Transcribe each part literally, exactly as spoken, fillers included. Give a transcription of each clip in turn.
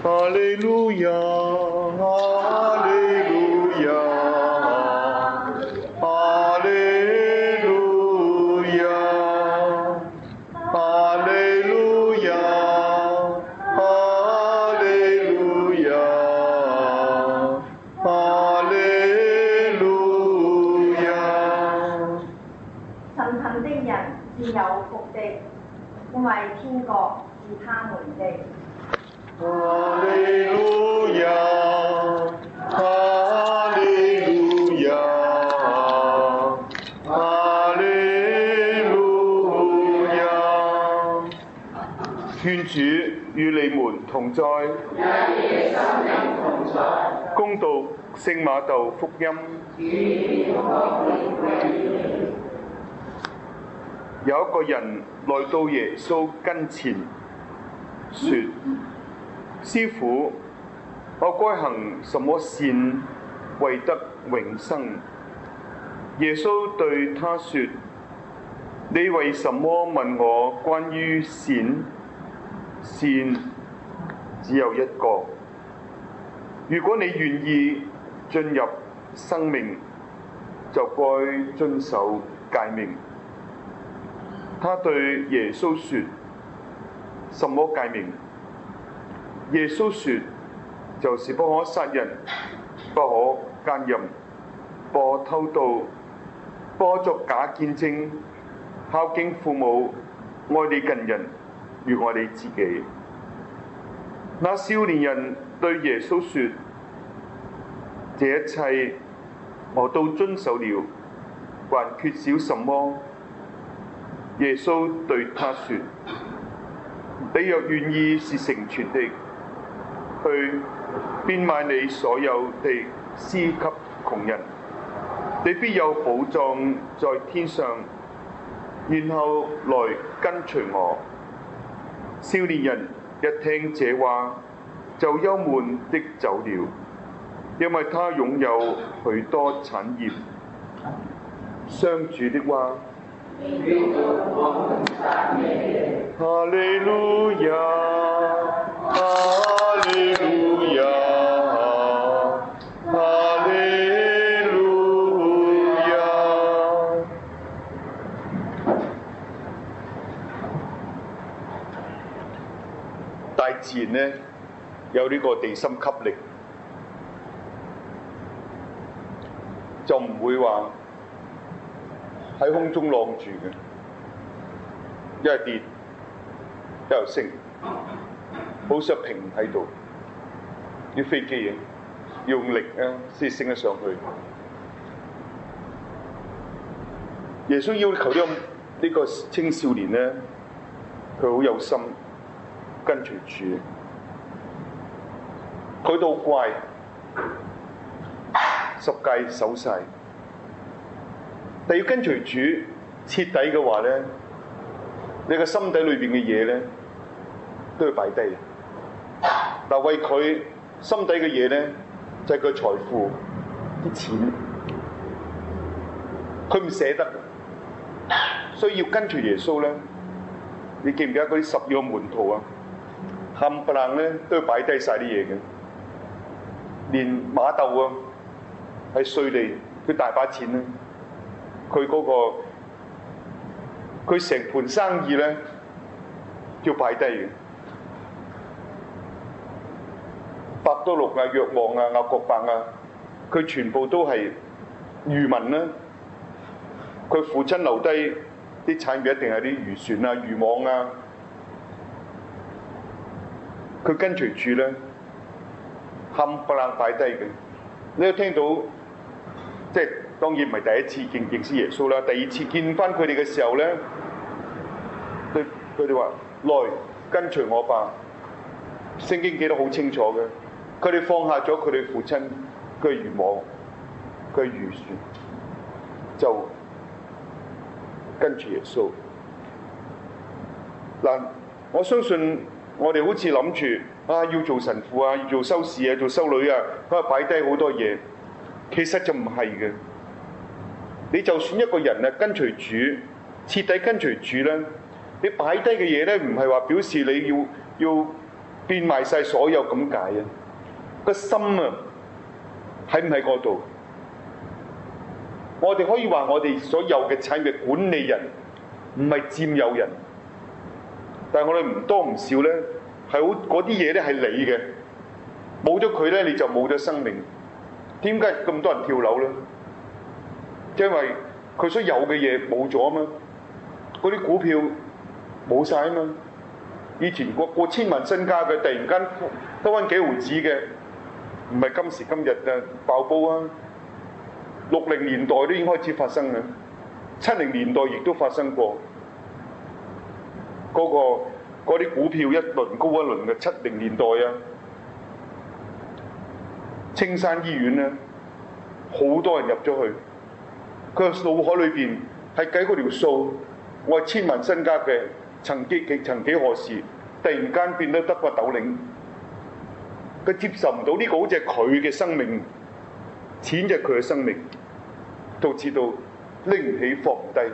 哈利路亞，哈利路亞，哈利路亞，哈利路亞，哈利路亞，哈利路亞。 神貧的人是有福的，因為天國是他們的。 哈利路亞，哈利路亞，哈利路亞。願主與你們同在，恭讀聖馬竇福音。有一個人來到耶穌跟前，說：師傅，我該行什麼善，為得永生？耶穌對他說：你為什麼問我關於善？善只有一個。如果你願意進入生命，就該遵守誡命。他對耶穌說：什麼誡命？耶穌說：就是不可殺人，不可奸淫，不可偷盜，不可作假見證，孝敬父母，愛你近人如愛你自己。那少年人對耶穌說：這一切我都遵守了，還缺少什麼？耶穌對他說：你若願意是成全的，去變賣你所有地，施給窮人，你必有寶藏在天上，然後來跟隨我。少年人一聽這話，就憂悶的走了，因為他擁有許多產業。上主的話。哈利路亞，哈利路亞，哈利路亞。大自然呢，有呢個地心吸力，就唔會話喺空中晾住嘅，一係跌，一係升，好似平喺度。啲飛機啊，用力啊先升得上去。耶穌要求呢個呢個青少年咧，佢好有心跟隨主，佢都好乖，十戒守晒。但要跟隨主徹底嘅話咧，你個心底裏邊嘅嘢咧都要擺低。嗱，為佢心底嘅嘢咧，就係佢財富、啲錢，佢唔捨得，所以要跟隨耶穌咧。你記唔記得嗰啲十二個門徒啊？冚唪唥咧都要擺低晒啲嘢嘅，連馬竇啊喺稅吏，佢大把錢咧。佢嗰、嗰個佢成盤生意咧要擺低嘅，伯多祿啊、若望啊、雅各伯啊，佢全部都係漁民啦。佢父親留低啲產業一定係啲漁船啊、漁網啊。佢跟隨住咧，冚唪唥擺低嘅。你都聽到，即係。當然唔係第一次見認識耶穌啦，第二次見翻佢哋嘅時候咧，對佢哋話：來跟隨我吧。聖經記得好清楚嘅，佢哋放下咗佢哋父親佢嘅漁網、佢嘅漁船，就跟住耶穌。嗱，我相信我哋好似諗住啊，要做神父啊，要做修士啊，做修女啊，咁啊擺低好多嘢，其實就唔係嘅。你就算一個人啊跟隨主，徹底跟隨主咧，你擺低嘅嘢咧，唔係話表示你要要變賣晒所有咁解啊！個心啊，喺唔喺嗰度？我哋可以話我哋所有嘅產業管理人唔係佔有人，但係我哋唔多唔少咧，係好嗰啲嘢咧係你嘅，冇咗佢咧你就冇咗生命。點解咁多人跳樓咧？因為佢所有嘅嘢冇咗啊嘛，嗰啲股票冇晒啊嘛。以前過過千萬身家嘅，突然間得返幾毫子嘅，唔係今時今日嘅爆煲啊！六零年代都已經開始發生嘅，七零年代亦都發生過。嗰、嗰個嗰啲股票一輪高一輪嘅，七零年代啊，青山醫院咧，好多人入咗去，佢腦海裏邊係計嗰條數，我係千萬身家嘅。曾幾幾曾幾何時，突然間變得得個斗零，佢接受唔到呢個好似係佢嘅生命，錢就係佢嘅生命，導致到拎唔起放唔低，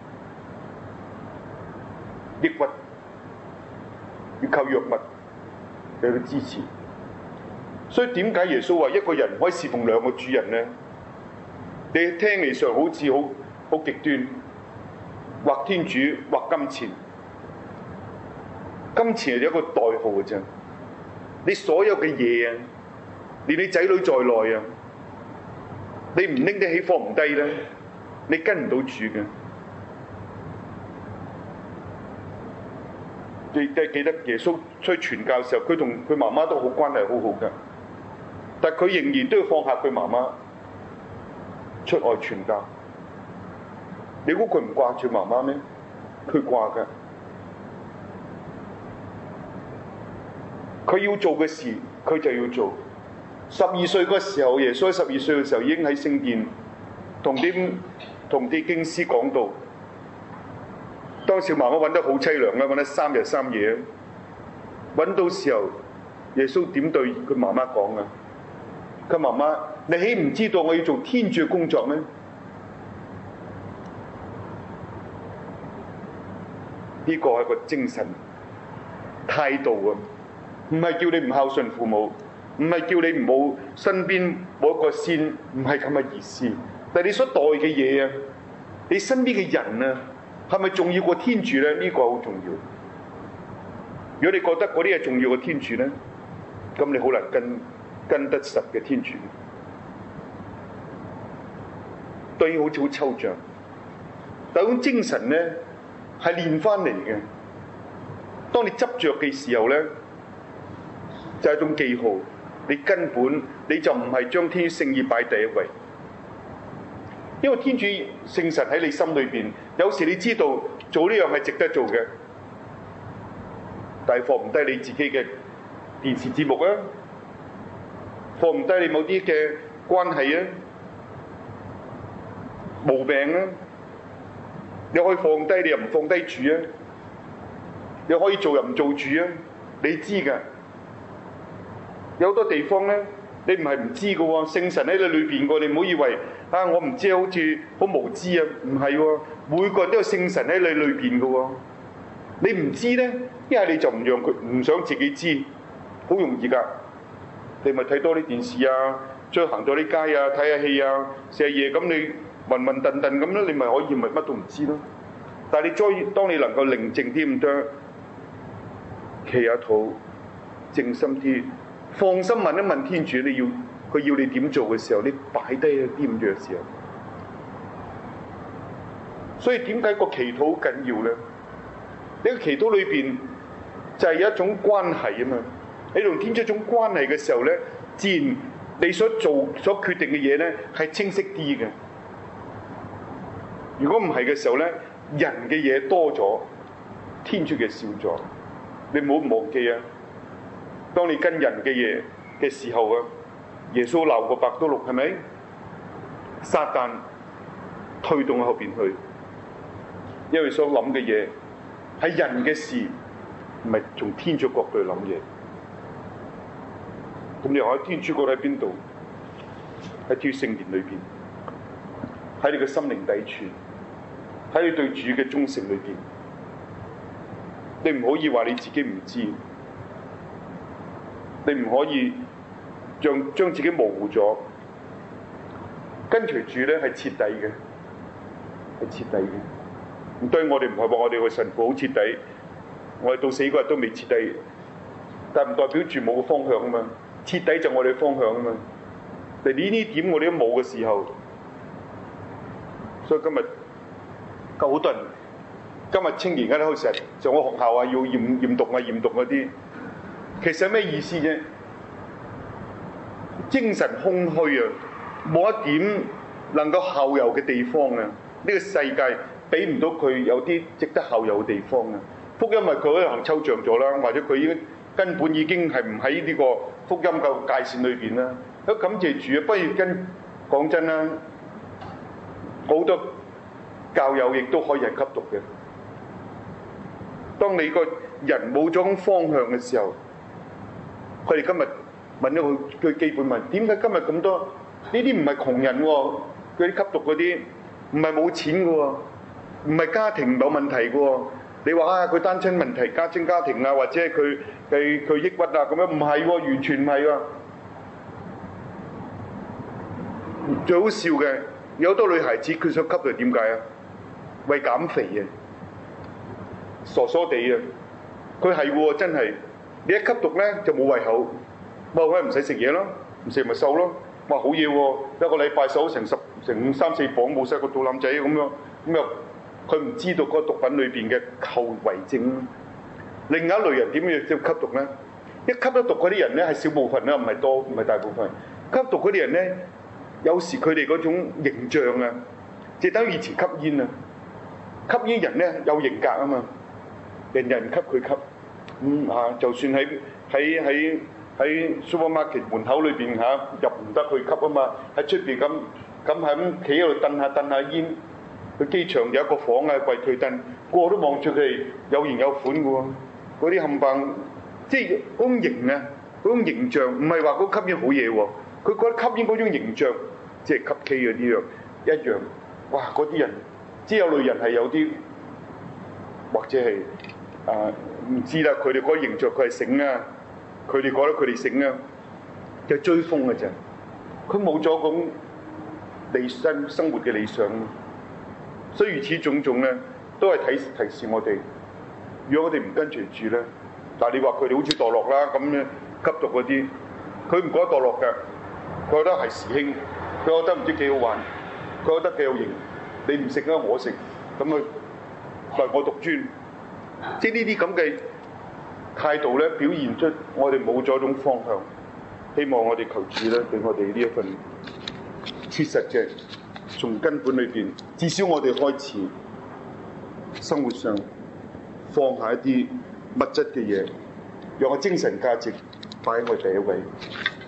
抑鬱，要靠藥物嚟去支持。所以點解耶穌話一個人可以侍奉兩個主人呢？你聽嚟上好似好好極端，或天主或金錢。金錢係一個代號嘅啫，你所有嘅嘢啊，連你仔女在內啊，你唔拎得起放唔低咧，你跟唔到主嘅。你記得耶穌出去傳教嘅時候，佢同佢媽媽都好關係好好㗎，但係佢仍然都要放下佢媽媽出外傳教。你估佢唔掛住媽媽咩？佢掛㗎。佢要做嘅事，佢就要做。十二歲嗰時候，耶穌喺十二歲嘅時候已經喺聖殿同啲同啲經師講道。當時媽媽揾得好凄涼啦，揾得三日三夜。揾到時候，耶穌點對佢媽媽講啊？佢媽媽，你豈唔知道我要做天主嘅工作咩？呢個係個精神態度啊！唔係叫你唔孝順父母，唔係叫你唔好身邊冇一個先，唔係咁嘅意思。但係你所代嘅嘢啊，你身邊嘅人啊，係咪重要過天主咧？呢個好重要。如果你覺得嗰啲係重要過天主咧，咁你好難跟跟得實嘅天主。當然好似好抽象，但係嗰種精神咧係練翻嚟嘅。當你執着嘅時候咧，就係一種記號，你根本你就唔係將天主聖意擺第一位，因為天主聖神喺你心裏邊。有時你知道做呢樣係值得做嘅，但係放唔低你自己嘅電視節目啊，放唔低你某啲嘅關係啊、毛病啊，你可以放低，你又唔放低主啊，你可以做又唔做主啊，你知㗎。有好多地方咧，你唔係唔知嘅喎，聖神喺你裏邊嘅，你唔好以為啊，我唔知，好似好無知啊，唔係喎，每個人都有聖神喺你裏邊嘅喎。你唔知咧，一係你就唔讓佢，唔想自己知，好容易㗎。你咪睇多啲電視啊，再行多啲街啊，睇下戲啊，食下嘢，咁你暈暈頓頓咁咧，你咪可以咪乜都唔知咯。但係你再當你能夠寧靜啲咁多，企下肚，靜心啲。放心問一問天主，你要佢要你點做嘅時候，你擺低一啲咁嘅時候。所以點解個祈禱好緊要咧？呢個祈禱裏邊就係有一種關係啊嘛。你同天主一種關係嘅時候咧，自然你所做所決定嘅嘢咧係清晰啲嘅。如果唔係嘅時候咧，人嘅嘢多咗，天主嘅少咗。你唔好忘記啊！當你跟人嘅嘢嘅時候啊，耶穌鬧過伯多祿係咪？撒旦推動喺後邊去，因為所諗嘅嘢係人嘅事，唔係從天主角度去諗嘢。咁你話喺天主角度喺邊度？喺天主聖言裏邊，喺你嘅心靈底處，喺你對主嘅忠誠裏邊。你唔可以話你自己唔知。 你唔可以將將自己模糊咗。跟隨主咧係徹底嘅，係徹底嘅。咁當然我哋唔係話我哋個神父好徹底，我哋到死嗰日都未徹底，但唔代表住冇個方向啊嘛。徹底就我哋嘅方向啊嘛。但呢啲點我哋都冇嘅時候，所以今日夠好多人，今日青年而家都好成日上個學校啊，要驗驗讀啊、驗讀嗰啲，其實咩意思啫？精神空虛啊！冇一點能夠效尤嘅地方啊！呢、這個世界俾唔到佢有啲值得效尤嘅地方啊！福音咪佢可能抽象咗啦，或者佢已經根本已經係唔喺呢個福音嘅界線裏邊啦。咁感謝主啊！不如跟講真啦，好多教友亦都可以係吸毒嘅。當你個人冇咗種方向嘅時候，佢哋今日問咗佢最基本問：點解今日咁多？呢啲唔係窮人喎，嗰啲吸毒嗰啲唔係冇錢嘅喎，唔係家庭冇問題嘅喎。你話啊，佢單親問題、家庭家庭啊，或者佢佢佢抑鬱啊咁樣，唔係喎，完全唔係喎。最好笑嘅有好多女孩子佢想吸毒點解啊？為減肥啊，傻傻地啊！佢係喎，真係你一吸毒咧就冇胃口，冇胃口唔使食嘢咯，唔食咪瘦咯。哇，好嘢喎！一個禮拜瘦成十成三四磅，冇曬個肚腩仔咁樣，咁又佢唔知道嗰個毒品裏邊嘅後遺症。另一類人點樣叫吸毒咧？一吸得毒嗰啲人咧係少部分啦，唔係多，唔係大部分。吸毒嗰啲人咧，有時佢哋嗰種形象啊，即係等於以前吸煙啊。吸煙人咧有型格啊嘛，人人吸佢吸，嗯啊，就算喺喺喺。喺 supermarket 門口裏邊嚇入唔得去吸啊嘛，喺出邊咁咁係咁企喺度燉下燉下煙。去機場有一個房啊，櫃枱燉，個個都望住佢哋有型有款嘅喎。嗰啲冚唪即係嗰種型啊，嗰種形象唔係話嗰吸煙好嘢喎。佢覺得吸煙嗰種形象，即係吸 K 嗰啲樣一樣。哇！嗰啲人即係有類人係有啲，或者係啊唔知啦。佢哋嗰個形象佢係醒啊。佢哋覺得佢哋醒啊，就係追風嘅啫。佢冇咗咁理生生活嘅理想，所以如此種種咧，都係提提示我哋。如果我哋唔跟隨住咧，但係你話佢哋好似墮落啦咁咧，吸毒嗰啲，佢唔覺得墮落嘅，佢覺得係時興，佢覺得唔知幾好玩，佢覺得幾有型。你唔食啊，我食，咁啊，嚟我獨尊，即係呢啲咁嘅態度咧，表現出我哋冇咗一種方向。希望我哋求主咧，俾我哋呢一份切實嘅，從根本裏邊，至少我哋開始生活上放下一啲物質嘅嘢，讓我精神價值擺喺我第一位。